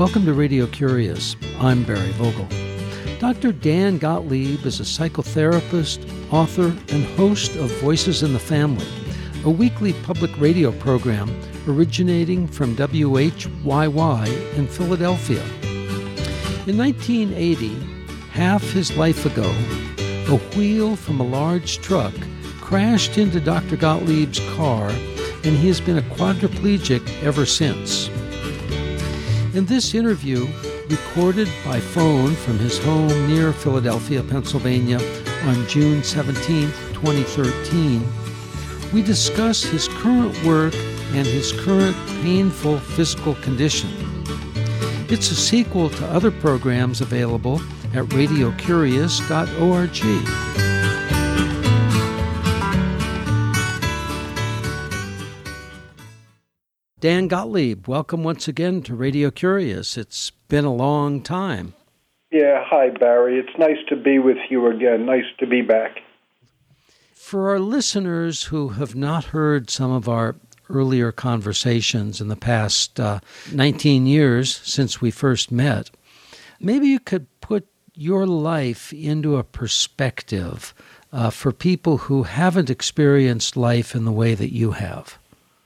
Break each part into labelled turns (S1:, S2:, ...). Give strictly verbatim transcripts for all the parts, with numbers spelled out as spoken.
S1: Welcome to Radio Curious. I'm Barry Vogel. Doctor Dan Gottlieb is a psychotherapist, author, and host of Voices in the Family, a weekly public radio program originating from W H Y Y in Philadelphia. In nineteen eighty, half his life ago, a wheel from a large truck crashed into Doctor Gottlieb's car, and he has been a quadriplegic ever since. In this interview, recorded by phone from his home near Philadelphia, Pennsylvania, on June seventeenth, twenty thirteen, we discuss his current work and his current painful physical condition. It's a sequel to other programs available at radio curious dot org. Dan Gottlieb, welcome once again to Radio Curious. It's been a long time.
S2: Yeah, hi, Barry. It's nice to be with you again. Nice to be back.
S1: For our listeners who have not heard some of our earlier conversations in the past uh, nineteen years since we first met, maybe you could put your life into a perspective uh, for people who haven't experienced life in the way that you have.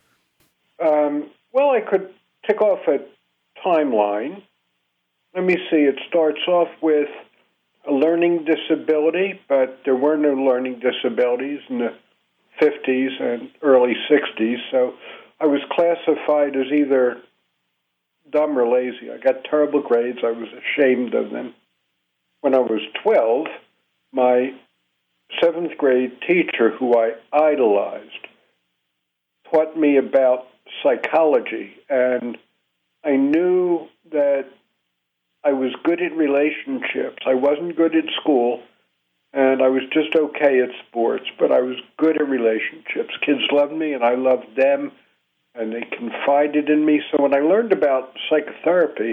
S2: Um, well, I could tick off a timeline. Let me see. It starts off with a learning disability, but there were no learning disabilities in the fifties and early sixties, so I was classified as either dumb or lazy. I got terrible grades. I was ashamed of them. When I was twelve, my seventh grade teacher, who I idolized, taught me about psychology, and I knew that I was good at relationships. I wasn't good at school, and I was just okay at sports, but I was good at relationships. Kids loved me, and I loved them, and they confided in me. So when I learned about psychotherapy,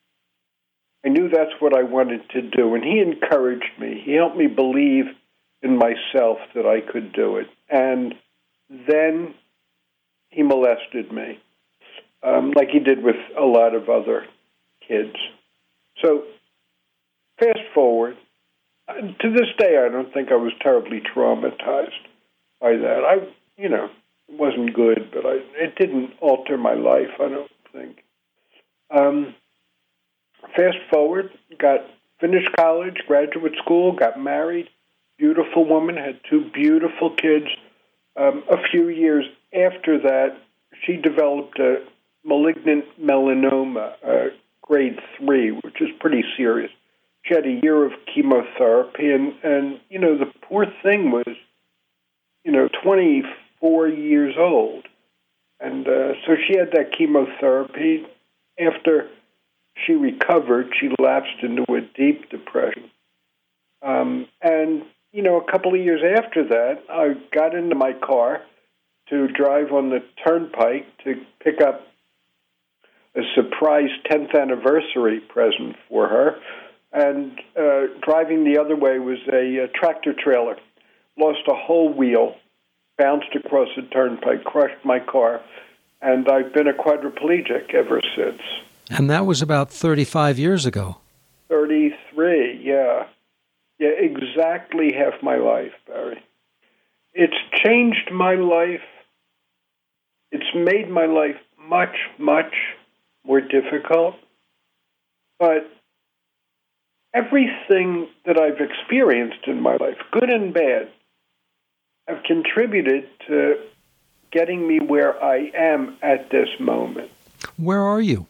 S2: I knew that's what I wanted to do, and he encouraged me. He helped me believe in myself that I could do it. And then he molested me, um, like he did with a lot of other kids. So, fast forward. To this day, I don't think I was terribly traumatized by that. I, you know, it wasn't good, but I, it didn't alter my life, I don't think. Um, fast forward, got finished college, graduate school, got married, beautiful woman, had two beautiful kids. Um, a few years after that, she developed a malignant melanoma, uh, grade three, which is pretty serious. She had a year of chemotherapy, and, and, you know, the poor thing was, you know, twenty-four years old. And uh, so she had that chemotherapy. After she recovered, she lapsed into a deep depression. Um, and, you know, a couple of years after that, I got into my car to drive on the turnpike to pick up a surprise tenth anniversary present for her. And uh, driving the other way was a, a tractor trailer. Lost a whole wheel, bounced across the turnpike, crushed my car, and I've been a quadriplegic ever since.
S1: And that was about thirty-five years ago.
S2: thirty-three, yeah. Yeah, exactly half my life, Barry. It's changed my life. It's made my life much, much more difficult. But everything that I've experienced in my life, good and bad, have contributed to getting me where I am at this moment.
S1: Where are you?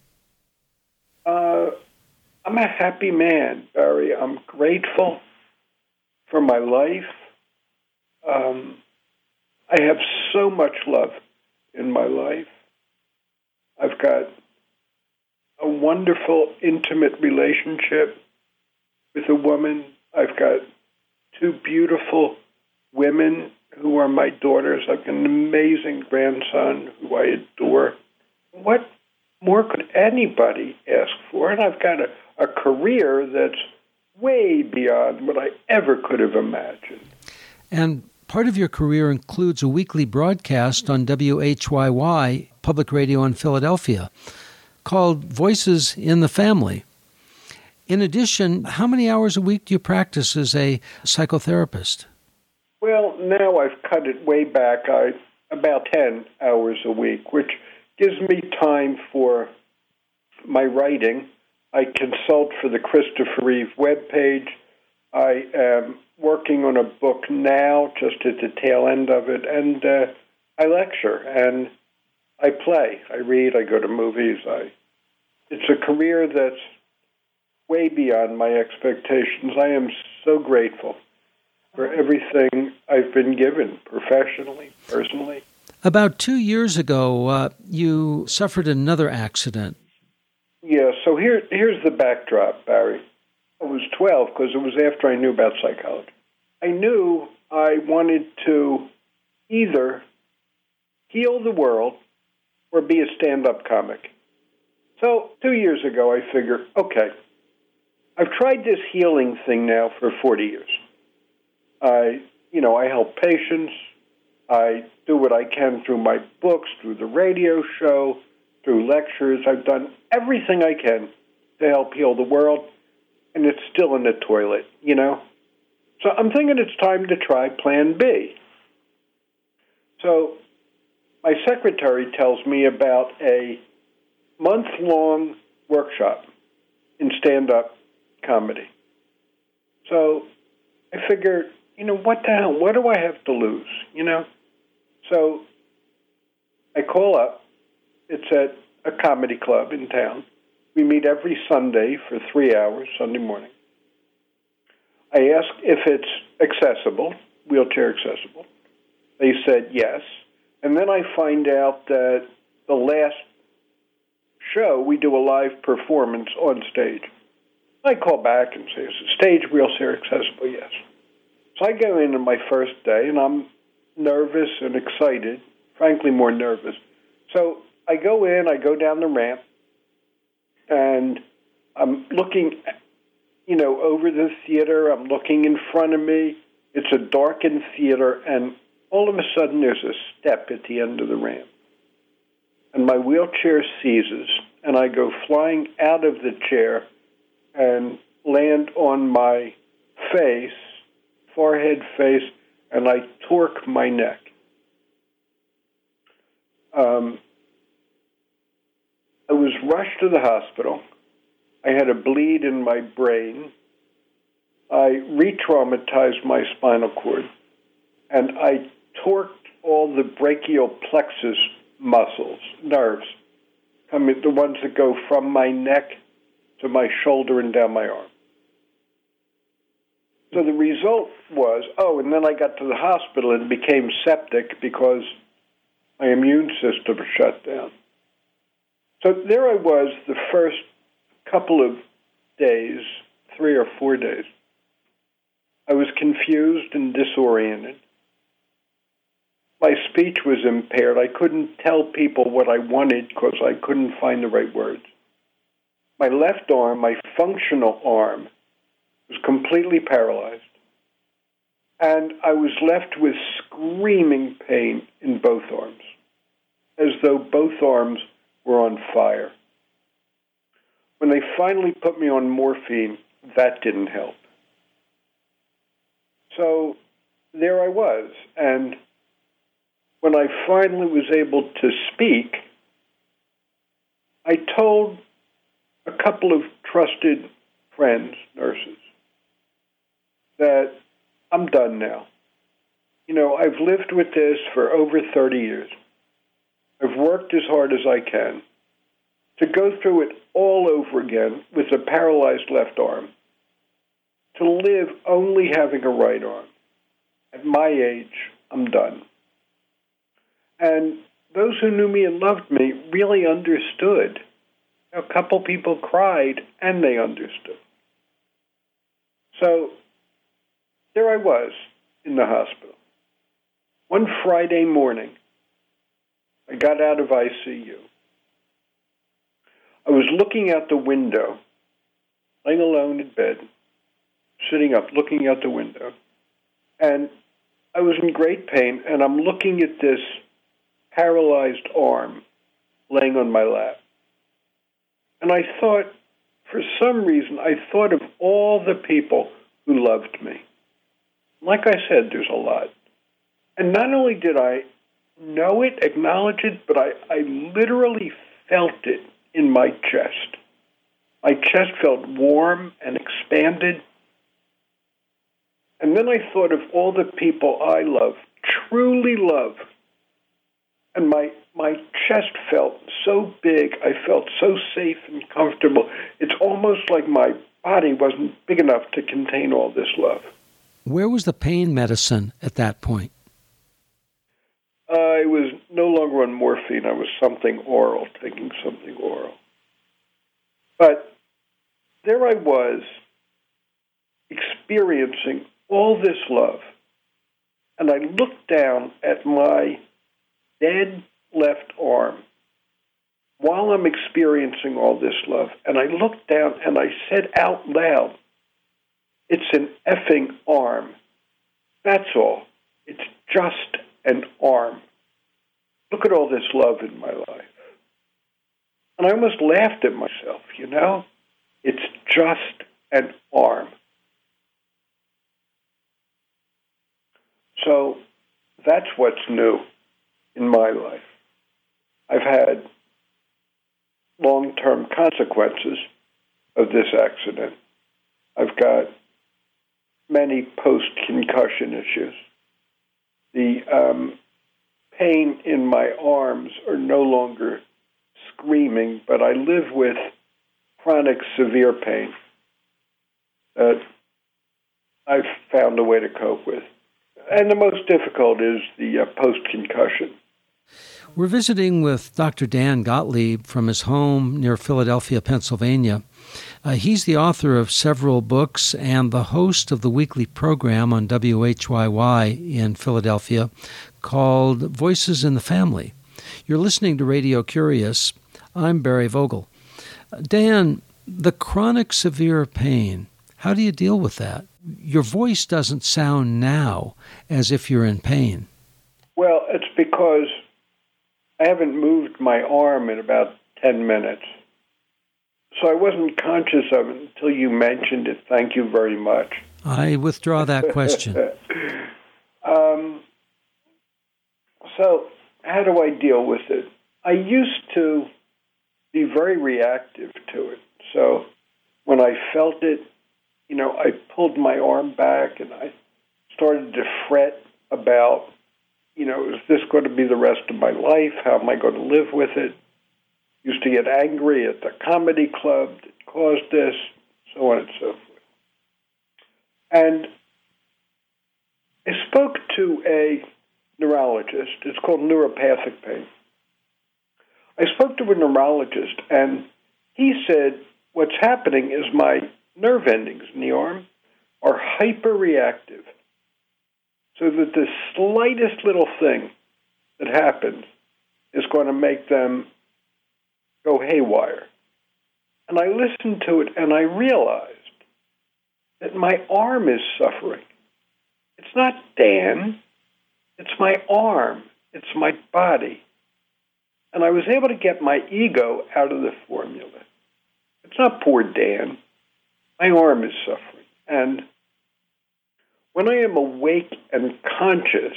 S2: Uh, I'm a happy man, Barry. I'm grateful for my life. Um, I have so much love in my life. I've got a wonderful, intimate relationship with a woman. I've got two beautiful women who are my daughters. I've got an amazing grandson who I adore. What more could anybody ask for? And I've got a, a career that's way beyond what I ever could have imagined.
S1: And part of your career includes a weekly broadcast on W H Y Y, public radio in Philadelphia, called Voices in the Family. In addition, how many hours a week do you practice as a psychotherapist?
S2: Well, now I've cut it way back, I, about ten hours a week, which gives me time for my writing. I consult for the Christopher Reeve webpage. I am working on a book now, just at the tail end of it, and uh, I lecture and I play. I read, I go to movies. I. It's a career that's way beyond my expectations. I am so grateful for everything I've been given, professionally, personally.
S1: About two years ago, uh, you suffered another accident.
S2: Yeah, so here, here's the backdrop, Barry. I was twelve because it was after I knew about psychology. I knew I wanted to either heal the world or be a stand-up comic. So two years ago, I figured, okay, I've tried this healing thing now for forty years. I, you know, I help patients. I do what I can through my books, through the radio show, through lectures. I've done everything I can to help heal the world, and it's still in the toilet, you know? So I'm thinking it's time to try Plan B. So my secretary tells me about a month-long workshop in stand-up comedy. So I figured, you know, what the hell? What do I have to lose, you know? So I call up. It's at a comedy club in town. We meet every Sunday for three hours, Sunday morning. I ask if it's accessible, wheelchair accessible. They said yes. And then I find out that the last show, we do a live performance on stage. I call back and say, is the stage wheelchair accessible? Yes. So I go in on my first day, and I'm nervous and excited, frankly more nervous. So I go in, I go down the ramp, and I'm looking, you know, over the theater. I'm looking in front of me. It's a darkened theater, and all of a sudden there's a step at the end of the ramp. And my wheelchair seizes, and I go flying out of the chair and land on my face, forehead, face, and I torque my neck. Um, I was rushed to the hospital. I had a bleed in my brain. I re-traumatized my spinal cord, and I torqued all the brachial plexus muscles, nerves, I mean, the ones that go from my neck to my shoulder and down my arm. So the result was, oh, and then I got to the hospital and became septic because my immune system shut down. So there I was the first couple of days, three or four days. I was confused and disoriented. My speech was impaired. I couldn't tell people what I wanted because I couldn't find the right words. My left arm, my functional arm, was completely paralyzed. And I was left with screaming pain in both arms, as though both arms were on fire. When they finally put me on morphine, that didn't help. So there I was, and when I finally was able to speak, I told a couple of trusted friends, nurses, that I'm done now. You know, I've lived with this for over thirty years. I've worked as hard as I can. To go through it all over again with a paralyzed left arm, to live only having a right arm, at my age, I'm done. And those who knew me and loved me really understood. A couple people cried, and they understood. So there I was in the hospital. One Friday morning, I got out of I C U. I was looking out the window, laying alone in bed, sitting up, looking out the window. And I was in great pain, and I'm looking at this paralyzed arm laying on my lap. And I thought, for some reason, I thought of all the people who loved me. Like I said, there's a lot. And not only did I know it, acknowledge it, but I, I literally felt it in my chest. My chest felt warm and expanded. And then I thought of all the people I love, truly love. And my my chest felt so big. I felt so safe and comfortable. It's almost like my body wasn't big enough to contain all this love.
S1: Where was the pain medicine at that point?
S2: I was no longer on morphine. I was something oral, taking something oral. But there I was, experiencing all this love. And I looked down at my dead left arm while I'm experiencing all this love. And I looked down and I said out loud, it's an effing arm. That's all. It's just an arm. Look at all this love in my life. And I almost laughed at myself, you know? It's just an arm. So that's what's new in my life. I've had long-term consequences of this accident. I've got many post-concussion issues. The um, pain in my arms are no longer screaming, but I live with chronic severe pain that I've found a way to cope with. And the most difficult is the uh, post-concussion.
S1: We're visiting with Doctor Dan Gottlieb from his home near Philadelphia, Pennsylvania. Uh, he's the author of several books and the host of the weekly program on W H Y Y in Philadelphia called Voices in the Family. You're listening to Radio Curious. I'm Barry Vogel. Uh, Dan, the chronic severe pain, how do you deal with that? Your voice doesn't sound now as if you're in pain.
S2: Well, it's because I haven't moved my arm in about ten minutes. So I wasn't conscious of it until you mentioned it. Thank you very much.
S1: I withdraw that question.
S2: um, so how do I deal with it? I used to be very reactive to it. So when I felt it, you know, I pulled my arm back and I started to fret about, you know, is this going to be the rest of my life? How am I going to live with it? Used to get angry at the comedy club that caused this, so on and so forth. And I spoke to a neurologist. It's called neuropathic pain. I spoke to a neurologist, and he said, what's happening is my nerve endings in the arm are hyperreactive, so that the slightest little thing that happens is going to make them go haywire. And I listened to it, and I realized that my arm is suffering. It's not Dan. It's my arm. It's my body. And I was able to get my ego out of the formula. It's not poor Dan. My arm is suffering. And when I am awake and conscious,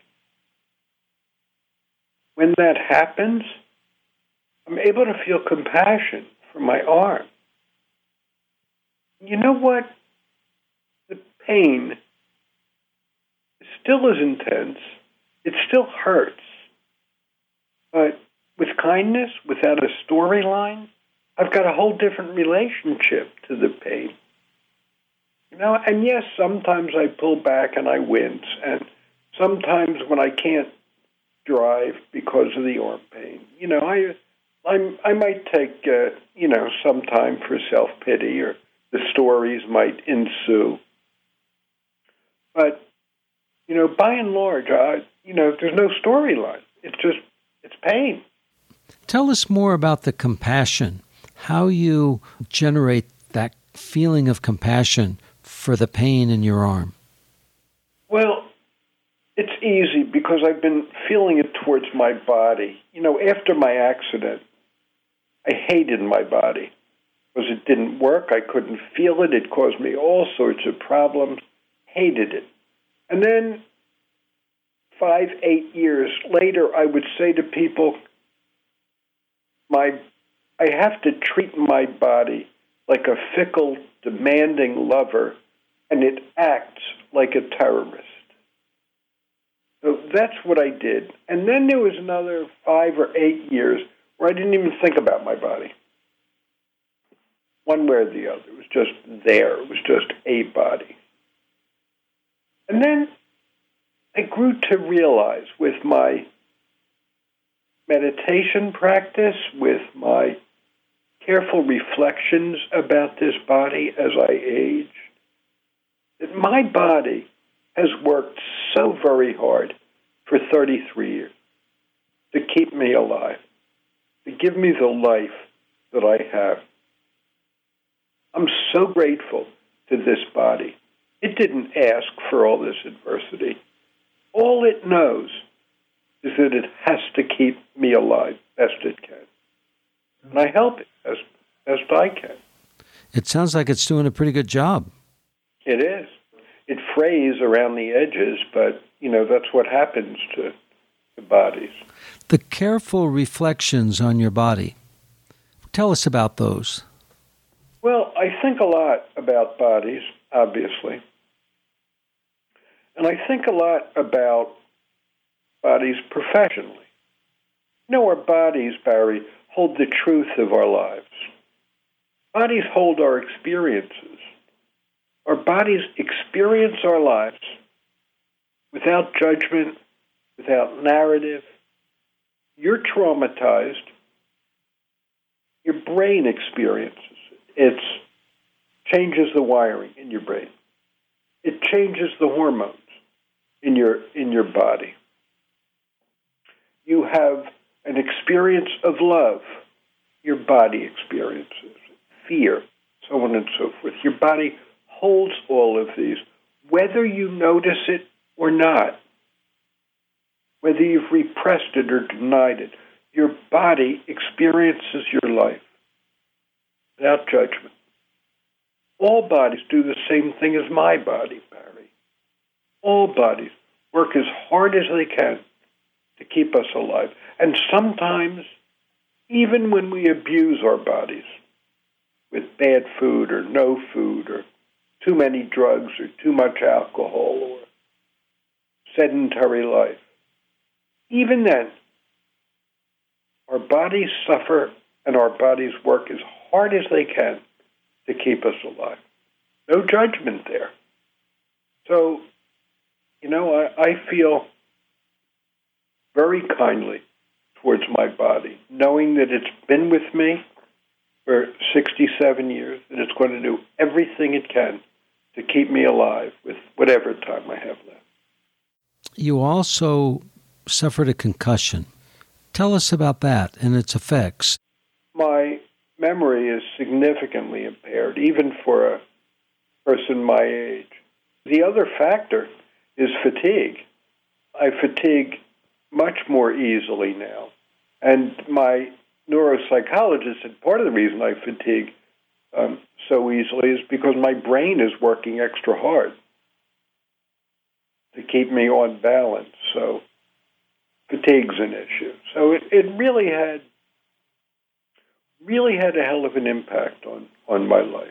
S2: when that happens, I'm able to feel compassion for my arm. You know what? The pain is still as intense. It still hurts. But with kindness, without a storyline, I've got a whole different relationship to the pain. You know, and yes, sometimes I pull back and I wince, and sometimes when I can't drive because of the arm pain, you know, I I, I might take, uh, you know, some time for self-pity, or the stories might ensue. But, you know, by and large, I, you know, there's no storyline. It's just, it's pain.
S1: Tell us more about the compassion, how you generate that feeling of compassion for the pain in your arm.
S2: Well, it's easy because I've been feeling it towards my body. You know, after my accident, I hated my body. because it didn't work. I couldn't feel it. It caused me all sorts of problems. Hated it. And then five, eight years later, I would say to people, my, I have to treat my body like a fickle, demanding lover, and it acts like a terrorist. So that's what I did. And then there was another five or eight years where I didn't even think about my body. One way or the other. It was just there. It was just a body. And then I grew to realize with my meditation practice, with my careful reflections about this body as I age, that my body has worked so very hard for thirty-three years to keep me alive, to give me the life that I have. I'm so grateful to this body. It didn't ask for all this adversity. All it knows is that it has to keep me alive best it can. And I help it as best I can.
S1: It sounds like it's doing a pretty good job.
S2: It is. It frays around the edges, but, you know, that's what happens to the bodies.
S1: The careful reflections on your body. Tell us about those.
S2: Well, I think a lot about bodies, obviously. And I think a lot about bodies professionally. You know, our bodies, Barry, hold the truth of our lives. Bodies hold our experiences. Our bodies experience our lives without judgment, without narrative. You're traumatized. Your brain experiences it. It changes the wiring in your brain. It changes the hormones in your in your body. You have an experience of love. Your body experiences fear, so on and so forth. Your body holds all of these, whether you notice it or not, whether you've repressed it or denied it. Your body experiences your life without judgment. All bodies do the same thing as my body, Barry. All bodies work as hard as they can to keep us alive. And sometimes, even when we abuse our bodies with bad food or no food or too many drugs or too much alcohol or sedentary life, even then, our bodies suffer and our bodies work as hard as they can to keep us alive. No judgment there. So, you know, I, I feel very kindly towards my body, knowing that it's been with me for sixty-seven years, that it's going to do everything it can to keep me alive with whatever time I have left.
S1: You also suffered a concussion. Tell us about that and its effects.
S2: My memory is significantly impaired, even for a person my age. The other factor is fatigue. I fatigue much more easily now. And my neuropsychologist said part of the reason I fatigue um, so easily is because my brain is working extra hard to keep me on balance. So fatigue's an issue. So it, it really had really had a hell of an impact on, on my life.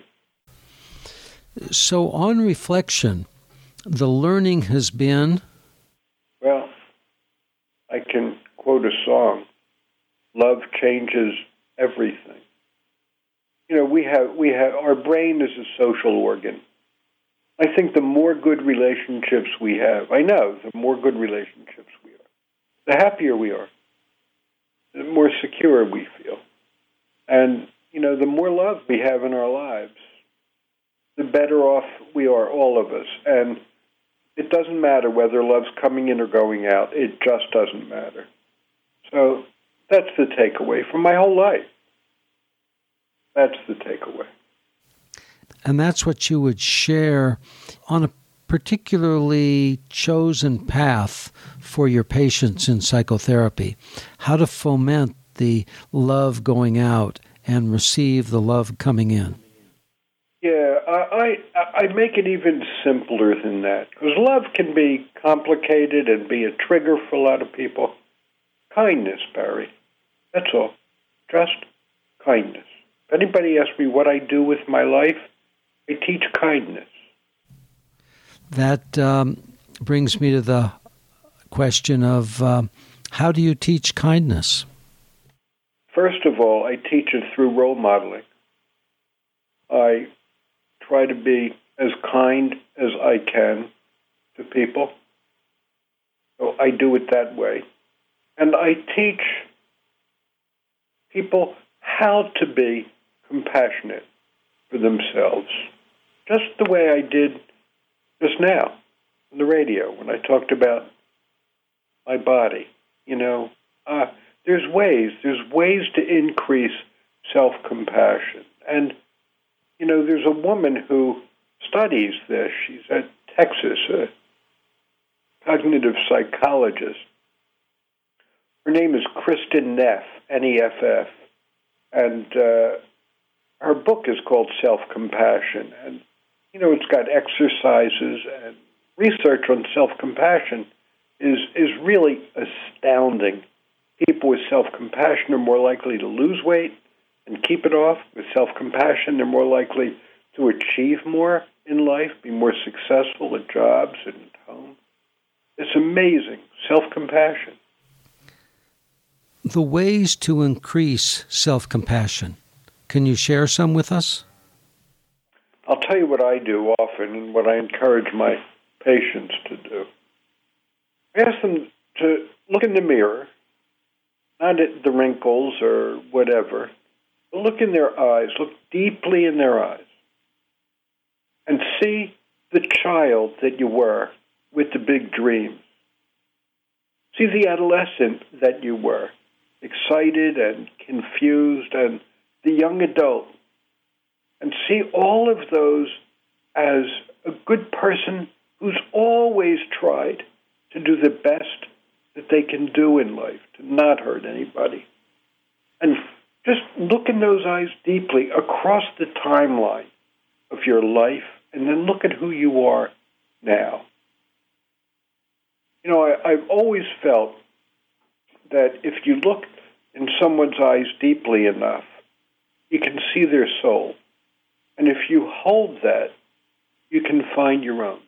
S1: So on reflection, the learning has been?
S2: Well, I can quote a song, love changes everything. You know, we have, we have, our brain is a social organ. I think the more good relationships we have, I know, the more good relationships we are, the happier we are, the more secure we feel. And, you know, the more love we have in our lives, the better off we are, all of us. And it doesn't matter whether love's coming in or going out. It just doesn't matter. So that's the takeaway from my whole life. That's the takeaway.
S1: And that's what you would share on a particularly chosen path for your patients in psychotherapy, how to foment the love going out and receive the love coming in?
S2: Yeah, I, I, I make it even simpler than that, because love can be complicated and be a trigger for a lot of people. Kindness, Barry. That's all. Just kindness. If anybody asks me what I do with my life, I teach kindness.
S1: That um, brings me to the question of uh, how do you teach kindness?
S2: First of all, I teach it through role modeling. I try to be as kind as I can to people. So I do it that way. And I teach people how to be compassionate for themselves, just the way I did just now on the radio when I talked about my body. You know, uh, there's ways, there's ways to increase self-compassion. And, you know, there's a woman who studies this. She's at Texas, a cognitive psychologist. Her name is Kristin Neff, N E F F, and uh, her book is called Self-Compassion. And, you know, it's got exercises, and research on self-compassion is, is really astounding. People with self-compassion are more likely to lose weight and keep it off. With self-compassion, they're more likely to achieve more in life, be more successful at jobs and at home. It's amazing, self-compassion.
S1: The ways to increase self-compassion. Can you share some with us?
S2: I'll tell you what I do often and what I encourage my patients to do. I ask them to look in the mirror, not at the wrinkles or whatever, but look in their eyes, look deeply in their eyes, and see the child that you were with the big dreams. See the adolescent that you were, excited and confused, and the young adult, and see all of those as a good person who's always tried to do the best that they can do in life, to not hurt anybody. And just look in those eyes deeply across the timeline of your life, and then look at who you are now. You know, I, I've always felt that if you look in someone's eyes deeply enough, you can see their soul. And if you hold that, you can find your own.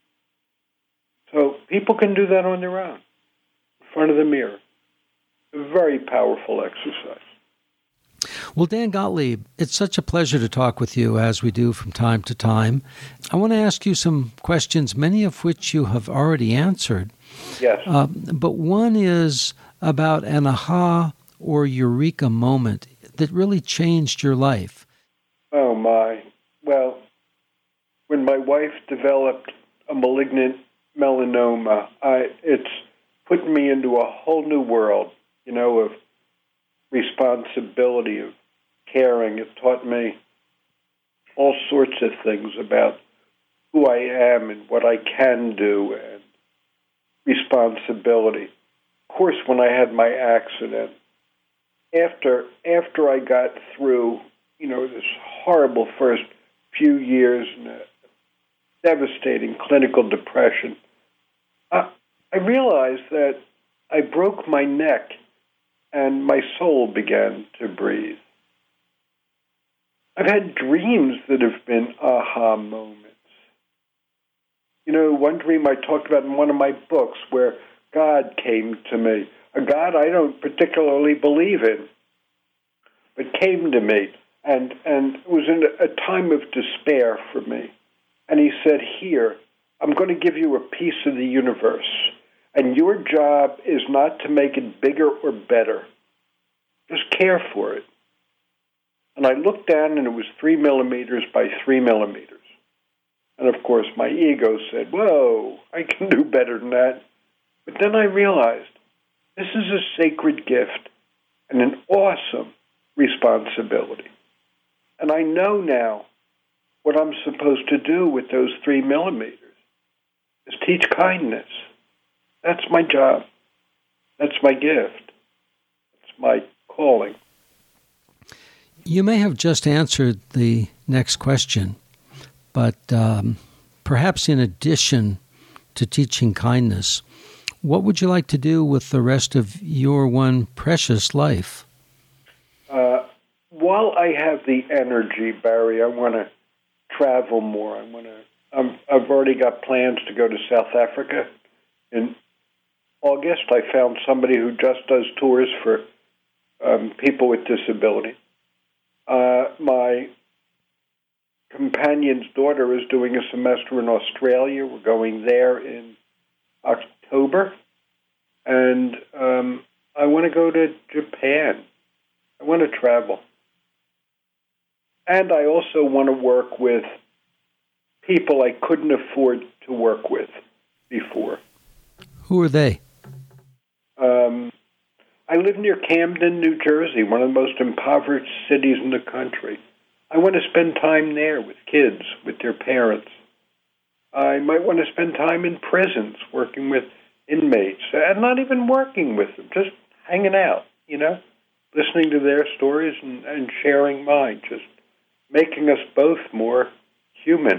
S2: So people can do that on their own, in front of the mirror. A very powerful exercise.
S1: Well, Dan Gottlieb, it's such a pleasure to talk with you, as we do from time to time. I want to ask you some questions, many of which you have already answered.
S2: Yes.
S1: Uh, but one is about an aha or eureka moment that really changed your life.
S2: Oh, my. Well, when my wife developed a malignant melanoma, I, it's put me into a whole new world, you know, of responsibility, of caring. It taught me all sorts of things about who I am and what I can do, and responsibility. Of course, when I had my accident, after after I got through, you know, this horrible first few years and a devastating clinical depression, I, I realized that I broke my neck and my soul began to breathe. I've had dreams that have been aha moments. You know, one dream I talked about in one of my books where God came to me, a God I don't particularly believe in, but came to me, and, and it was in a time of despair for me. And he said, here, I'm going to give you a piece of the universe, and your job is not to make it bigger or better. Just care for it. And I looked down, and it was three millimeters by three millimeters. And, of course, my ego said, whoa, I can do better than that. But then I realized this is a sacred gift and an awesome responsibility. And I know now what I'm supposed to do with those three millimeters is teach kindness. That's my job. That's my gift. That's my calling.
S1: You may have just answered the next question, but um, perhaps in addition to teaching kindness, what would you like to do with the rest of your one precious life?
S2: Uh, while I have the energy, Barry, I want to travel more. I want to. Um, I've already got plans to go to South Africa in August. I found somebody who just does tours for um, people with disability. Uh, my companion's daughter is doing a semester in Australia. We're going there in October. And um, I want to go to Japan. I want to travel. And I also want to work with people I couldn't afford to work with before.
S1: Who are they?
S2: Um, I live near Camden, New Jersey, one of the most impoverished cities in the country. I want to spend time there with kids, with their parents. I might want to spend time in prisons working with inmates, and not even working with them, just hanging out, you know, listening to their stories and, and sharing mine, just making us both more human.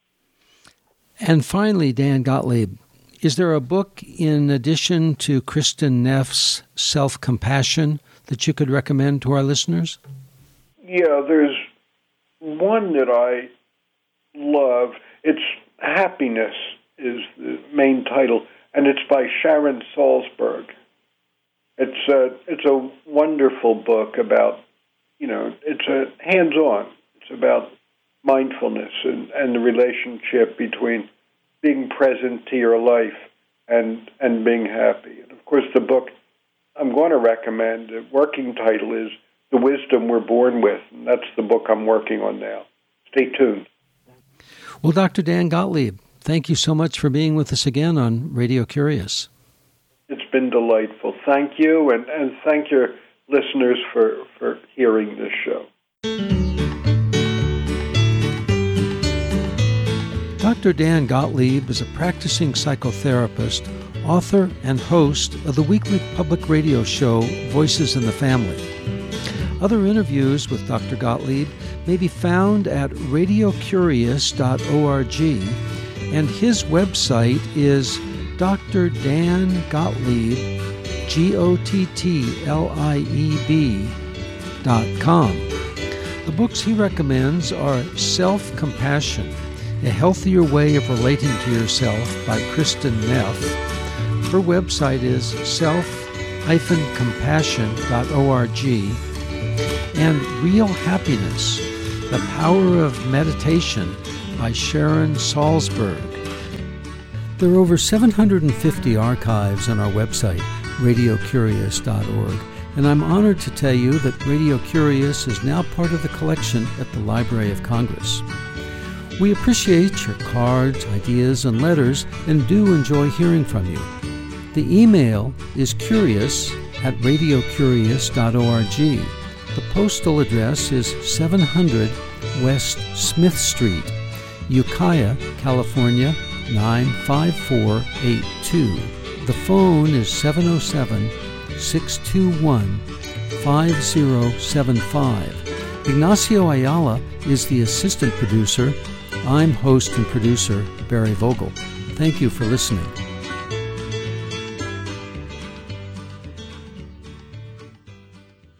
S1: And finally, Dan Gottlieb, is there a book in addition to Kristin Neff's Self-Compassion that you could recommend to our listeners?
S2: Yeah, there's one that I love. It's Happiness is the main title, and it's by Sharon Salzberg. It's a, it's a wonderful book about, you know, it's a hands-on. It's about mindfulness and, and the relationship between being present to your life and and being happy. And of course, the book I'm going to recommend, the working title is The Wisdom We're Born With, and that's the book I'm working on now. Stay tuned.
S1: Well, Doctor Dan Gottlieb, thank you so much for being with us again on Radio Curious.
S2: It's been delightful. Thank you, and, and thank your listeners for, for hearing this show.
S1: Doctor Dan Gottlieb is a practicing psychotherapist, author, and host of the weekly public radio show Voices in the Family. Other interviews with Doctor Gottlieb may be found at radio curious dot org, and his website is Doctor Dan Gottlieb, G O T T L I E B dot com. The books he recommends are Self-Compassion, A Healthier Way of Relating to Yourself by Kristin Neff. Her website is self dash compassion dot org, and Real Happiness, The Power of Meditation by Sharon Salzberg. There are over seven hundred fifty archives on our website, radio curious dot org, and I'm honored to tell you that Radio Curious is now part of the collection at the Library of Congress. We appreciate your cards, ideas, and letters, and do enjoy hearing from you. The email is curious at radio curious dot org. The postal address is seven hundred West Smith Street, Ukiah, California, nine five four eight two. The phone is seven oh seven, six two one, five oh seven five. Ignacio Ayala is the assistant producer. I'm host and producer Barry Vogel. Thank you for listening.